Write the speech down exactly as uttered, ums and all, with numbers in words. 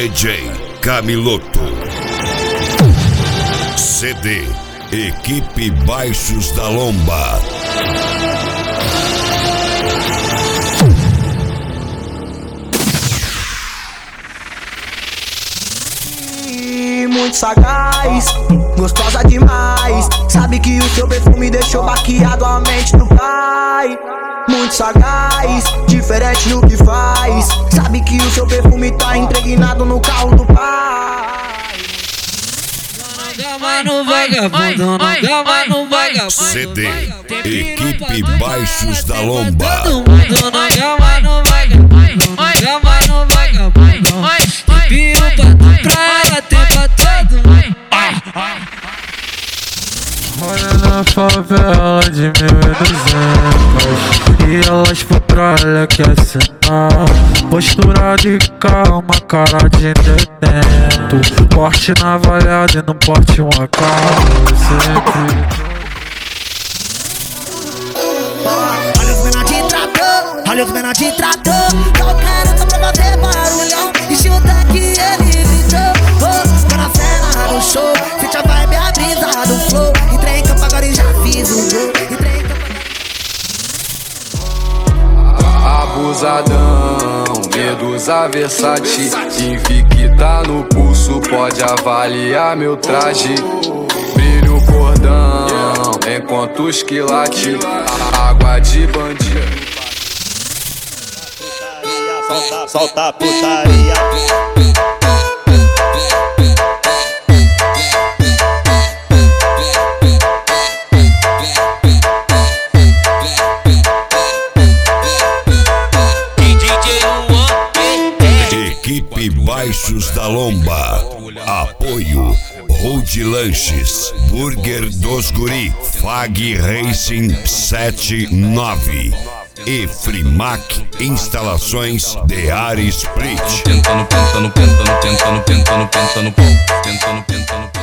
D J Camiloto. C D Equipe Baixos da Lomba. Muito sagaz, gostosa demais. Sabe que o seu perfume deixou baqueado a mente do pai. Muito sagaz, diferente no que faz. Sabe que o seu perfume tá impregnado no carro do pai. Gama no vagabundo, não gama no vagabundo. C D Equipe Baixos da Lomba. Todo mundo não gama no vagabundo, gama no vagabundo. Tem piru pra ela, tem pra todo mundo. Mora na favela de mil e duzentos e elas por trás quer assinar. Postura de calma, cara de detento. Porte navalhado e não porte um A K. Olha os menor de trator, olha os menor de trator. Tá o cara só pra fazer barulhão e chuta que ele gritou. Oh, tô na cena no show, sente a vibe, a brisa do flow. Entrei em campo agora e já fiz o gol. Entrei em campo Abusadão, Medusa Versace. Invicta no pulso, pode avaliar meu traje. Brilho o cordão, enquanto os quilates. Água de bandido. Solta, solta a putaria. Equipe Baixos da Lomba. Apoio Road Lanches, Burger dos Guri, Fag Racing setenta e nove e Frimac Instalações de Ar Split. Tenta no penta no penta no penta no penta no penta no penta no penta no